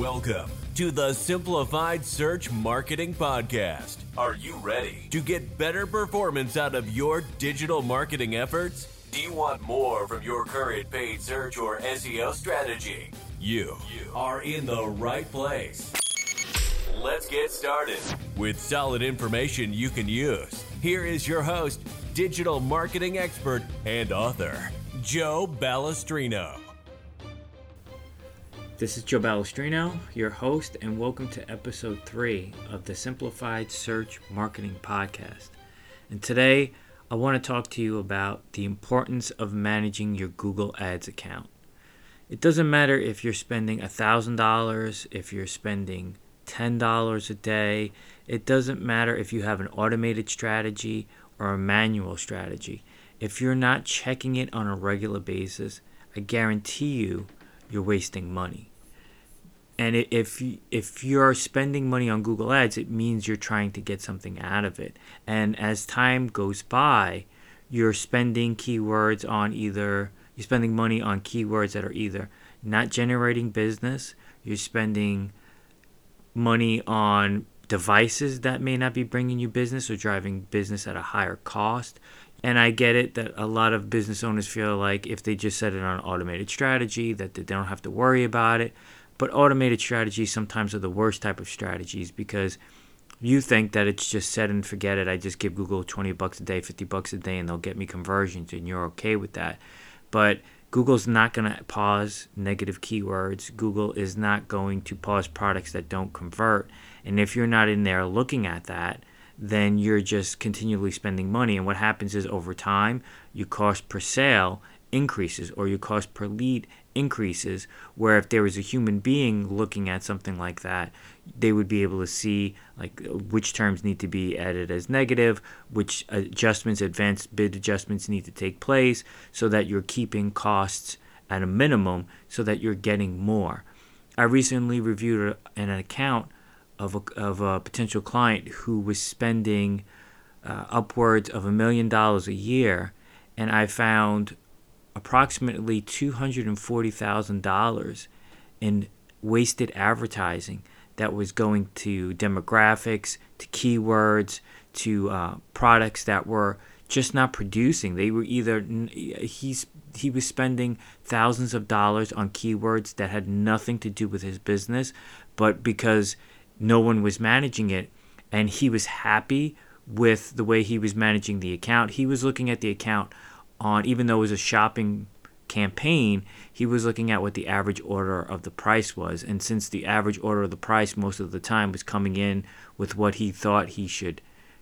Welcome to the Simplified Search Marketing Podcast. Are you ready to get better performance out of your digital marketing efforts? Do you want more from your current paid search or SEO strategy? You are in the right place. Let's get started. With solid information you can use, here is your host, digital marketing expert and author, Joe Balestrino. This is Joe Balestrino, your host, and welcome to episode 3 of the Simplified Search Marketing Podcast. And today, I want to talk to you about the importance of managing your Google Ads account. It doesn't matter if you're spending $1,000, if you're spending $10 a day. It doesn't matter if you have an automated strategy or a manual strategy. If you're not checking it on a regular basis, I guarantee you're wasting money. And if you're spending money on Google Ads, it means you're trying to get something out of it. And as time goes by, you're spending money on keywords that are either not generating business, you're spending money on devices that may not be bringing you business or driving business at a higher cost. And I get it that a lot of business owners feel like if they just set it on automated strategy, that they don't have to worry about it. But automated strategies sometimes are the worst type of strategies because you think that it's just set and forget it. I just give Google $20 a day, $50 a day, and they'll get me conversions, and you're okay with that. But Google's not going to pause negative keywords. Google is not going to pause products that don't convert. And if you're not in there looking at that, then you're just continually spending money. And what happens is over time, your cost per sale increases or your cost per lead increases, where if there was a human being looking at something like that, they would be able to see like which terms need to be added as negative, which adjustments, advanced bid adjustments need to take place so that you're keeping costs at a minimum so that you're getting more. I recently reviewed an account of a potential client who was spending upwards of $1 million a year, and I found approximately $240,000 in wasted advertising that was going to demographics, to keywords, to products that were just not producing. They were either he was spending thousands of dollars on keywords that had nothing to do with his business, but because no one was managing it, and he was happy with the way he was managing the account. He was looking at the account on, even though it was a shopping campaign, he was looking at what the average order of the price was. And since the average order of the price most of the time was coming in with what he thought he should,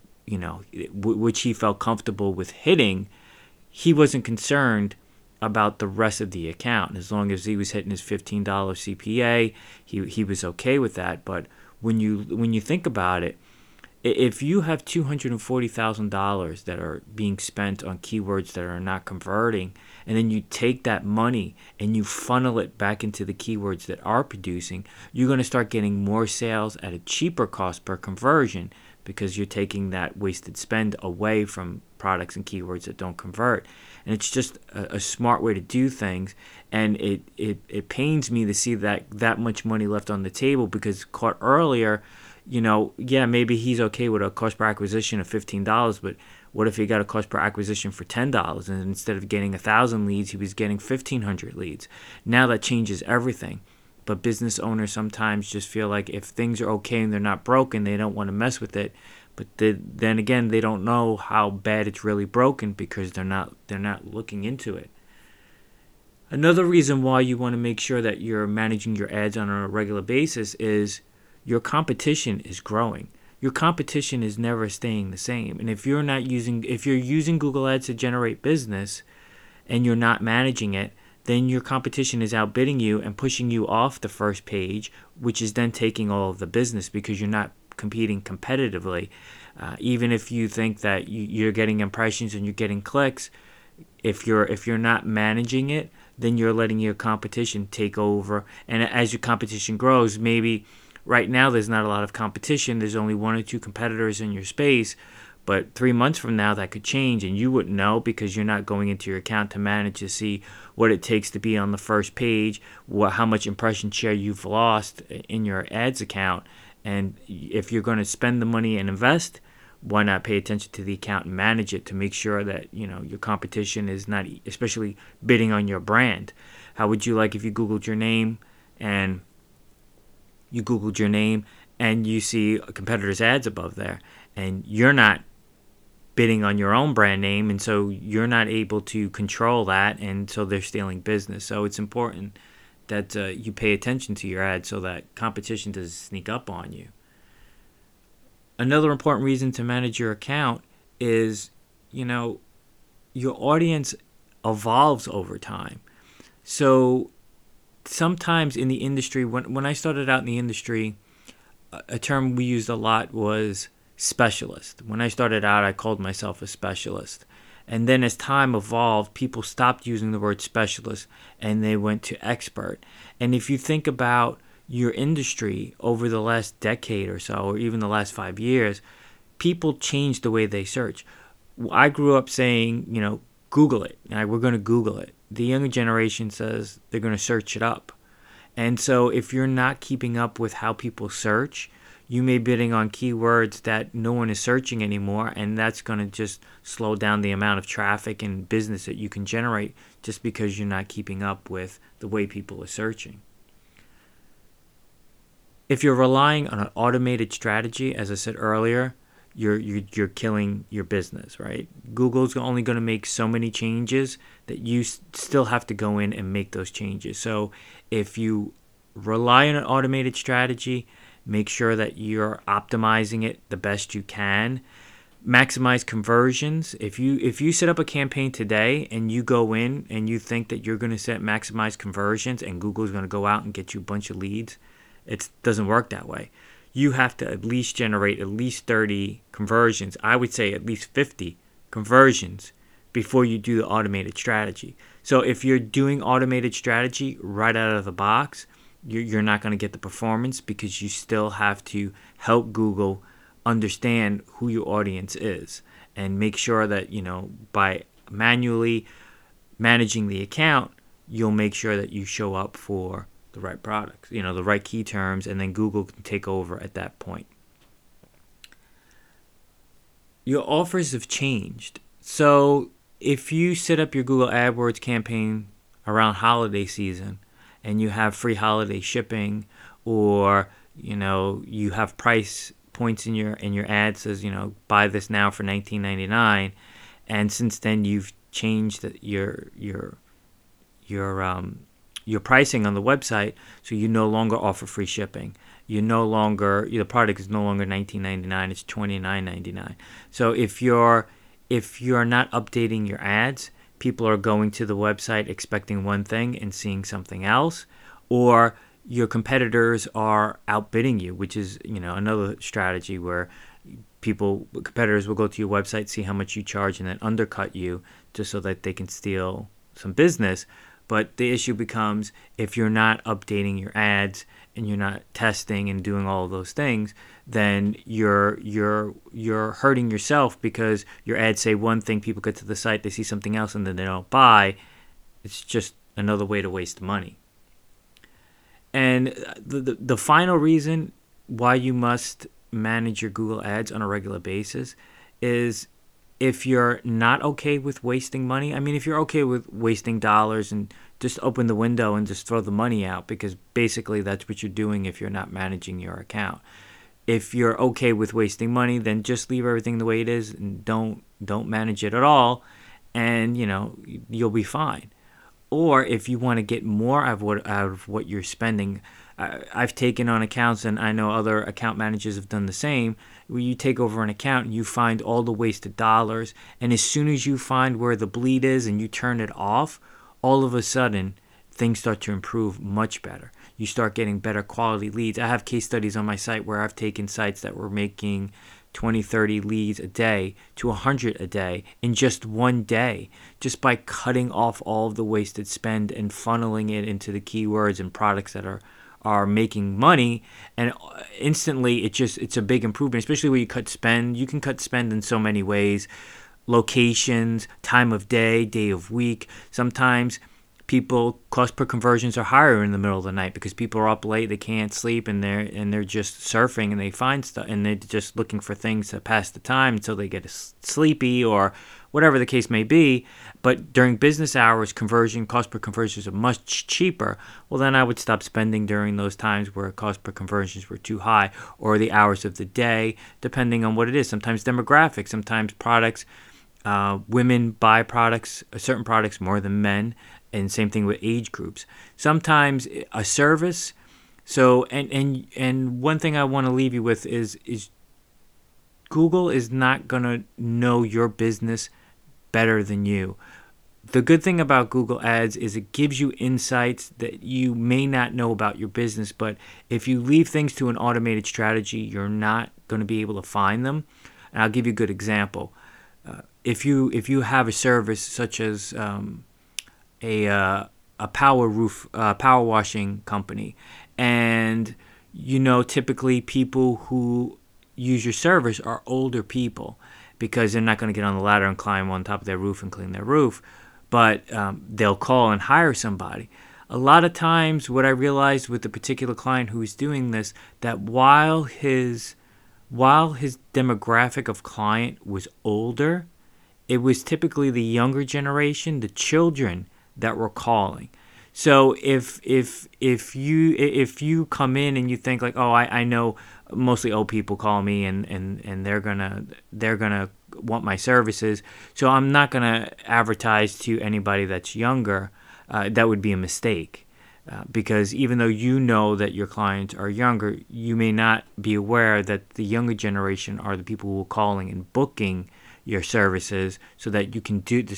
which he felt comfortable with hitting, he wasn't concerned about the rest of the account. As long as he was hitting his $15 CPA, he was okay with that. But when you think about it, if you have $240,000 that are being spent on keywords that are not converting, and then you take that money and you funnel it back into the keywords that are producing, you're going to start getting more sales at a cheaper cost per conversion because you're taking that wasted spend away from products and keywords that don't convert. And it's just a smart way to do things. And it pains me to see that much money left on the table because caught earlier, maybe he's okay with a cost per acquisition of $15, but what if he got a cost per acquisition for $10 and instead of getting 1,000 leads, he was getting 1,500 leads? Now that changes everything. But business owners sometimes just feel like if things are okay and they're not broken, they don't want to mess with it. But then again, they don't know how bad it's really broken because they're not looking into it. Another reason why you want to make sure that you're managing your ads on a regular basis is your competition is growing. Your competition is never staying the same. And if you're using Google Ads to generate business and you're not managing it, then your competition is outbidding you and pushing you off the first page, which is then taking all of the business because you're not competing competitively. Even if you think that you're getting impressions and you're getting clicks, if you're not managing it, then you're letting your competition take over. And as your competition grows, maybe right now there's not a lot of competition. There's only one or two competitors in your space. But 3 months from now, that could change, and you wouldn't know because you're not going into your account to manage to see what it takes to be on the first page, how much impression share you've lost in your ads account. And if you're going to spend the money and invest, why not pay attention to the account and manage it to make sure that your competition is not, especially bidding on your brand. How would you like if you Googled your name and you see a competitor's ads above there, and you're not bidding on your own brand name, and so you're not able to control that, and so they're stealing business. So it's important that you pay attention to your ads so that competition doesn't sneak up on you. Another important reason to manage your account is, your audience evolves over time. So sometimes in the industry, when I started out in the industry, a term we used a lot was specialist. When I started out, I called myself a specialist. And then as time evolved, people stopped using the word specialist and they went to expert. And if you think about your industry over the last decade or so, or even the last 5 years, people changed the way they search. I grew up saying, Google it. We're going to Google it. The younger generation says they're going to search it up. And so if you're not keeping up with how people search, you may be bidding on keywords that no one is searching anymore, and that's going to just slow down the amount of traffic and business that you can generate just because you're not keeping up with the way people are searching. If you're relying on an automated strategy, as I said earlier, you're killing your business, right? Google's only going to make so many changes that you still have to go in and make those changes. So if you rely on an automated strategy, make sure that you're optimizing it the best you can. Maximize conversions. If you set up a campaign today and you go in and you think that you're going to set maximize conversions and Google's going to go out and get you a bunch of leads, it doesn't work that way. You have to at least generate at least 30 conversions. I would say at least 50 conversions before you do the automated strategy. So if you're doing automated strategy right out of the box, you're not going to get the performance because you still have to help Google understand who your audience is and make sure that, by manually managing the account, you'll make sure that you show up for the right products, the right key terms, and then Google can take over at that point. Your offers have changed. So if you set up your Google AdWords campaign around holiday season and you have free holiday shipping, or you have price points in your ad says buy this now for $19.99, and since then you've changed your pricing on the website, so you no longer offer free shipping. The product is no longer $19.99, it's $29.99. So if you're not updating your ads, people are going to the website expecting one thing and seeing something else, or your competitors are outbidding you, which is another strategy where competitors will go to your website, see how much you charge, and then undercut you just so that they can steal some business. But the issue becomes, if you're not updating your ads and you're not testing and doing all of those things, then you're hurting yourself because your ads say one thing, people get to the site, they see something else, and then they don't buy. It's just another way to waste money. And the final reason why you must manage your Google ads on a regular basis is if you're not okay with wasting money. I mean, if you're okay with wasting dollars, and just open the window and just throw the money out, because basically that's what you're doing if you're not managing your account. If you're okay with wasting money, then just leave everything the way it is and don't manage it at all, and you'll be fine. Or if you want to get more out of what you're spending, I've taken on accounts, and I know other account managers have done the same, where you take over an account and you find all the wasted dollars, and as soon as you find where the bleed is and you turn it off, all of a sudden things start to improve much better. You start getting better quality leads. I have case studies on my site where I've taken sites that were making 20, 30 leads a day to 100 a day in just one day, just by cutting off all of the wasted spend and funneling it into the keywords and products that are are making money, and instantly it's a big improvement, especially when you cut spend. You can cut spend in so many ways: locations, time of day, day of week. Sometimes people cost per conversions are higher in the middle of the night because people are up late, they can't sleep, and they're just surfing, and they find stuff, and they're just looking for things to pass the time until they get sleepy or whatever the case may be. But during business hours, cost per conversions are much cheaper. Well, then I would stop spending during those times where cost per conversions were too high, or the hours of the day, depending on what it is. Sometimes demographics, sometimes products. Women buy certain products more than men, and same thing with age groups. Sometimes a service. So and one thing I want to leave you with is Google is not going to know your business better than you. The good thing about Google Ads is it gives you insights that you may not know about your business, but if you leave things to an automated strategy, you're not going to be able to find them. And I'll give you a good example. If you have a service such as a power washing company, and typically people who use your service are older people because they're not going to get on the ladder and climb on top of their roof and clean their roof, but they'll call and hire somebody. A lot of times what I realized with the particular client who was doing this, that while his demographic of client was older, it was typically the younger generation, the children, that were calling. So if you come in and you think like, oh, I know mostly old people call me and they're gonna want my services, so I'm not gonna advertise to anybody that's younger, that would be a mistake. Because even though you know that your clients are younger, you may not be aware that the younger generation are the people who are calling and booking your services, so that you can do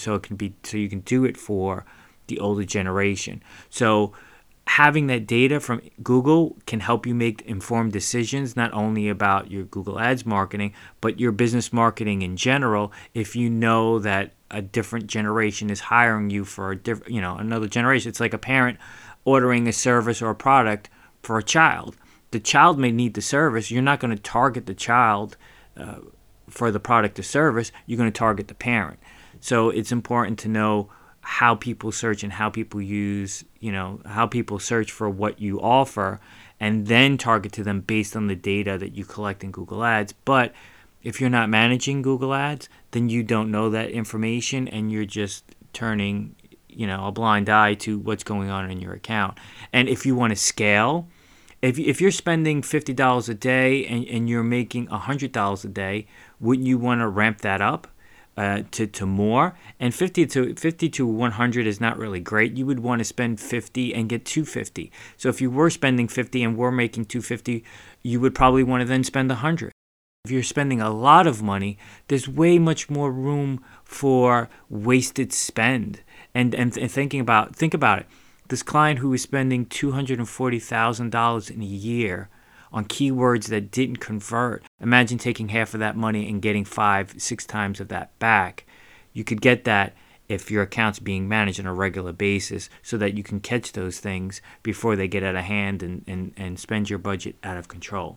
it for the older generation. So having that data from Google can help you make informed decisions, not only about your Google Ads marketing, but your business marketing in general. If you know that a different generation is hiring you for another generation, it's like a parent ordering a service or a product for a child. The child may need the service. You're not going to target the child for the product or service. You're going to target the parent. So it's important to know how people search and how people how people search for what you offer, and then target to them based on the data that you collect in Google Ads. But if you're not managing Google Ads, then you don't know that information, and you're just turning a blind eye to what's going on in your account. And if you want to scale, if you're spending $50 a day and you're making $100 a day, wouldn't you want to ramp that up to more? And 50 to 100 is not really great. You would want to spend 50 and get 250. So if you were spending 50 and we're making 250, you would probably want to then spend 100. If you're spending a lot of money, there's way much more room for wasted spend. And think about it. This client who was spending $240,000 in a year on keywords that didn't convert. Imagine taking half of that money and getting 5-6 times of that back. You could get that if your account's being managed on a regular basis, so that you can catch those things before they get out of hand and spend your budget out of control.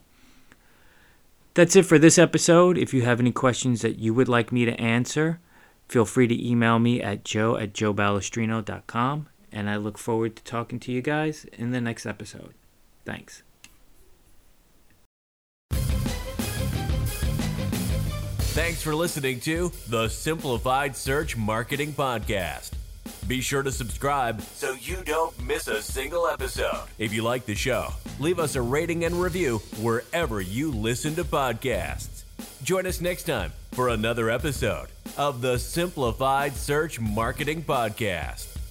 That's it for this episode. If you have any questions that you would like me to answer, feel free to email me at joe@joebalestrino.com, and I look forward to talking to you guys in the next episode. Thanks. Thanks for listening to the Simplified Search Marketing Podcast. Be sure to subscribe so you don't miss a single episode. If you like the show, leave us a rating and review wherever you listen to podcasts. Join us next time for another episode of the Simplified Search Marketing Podcast.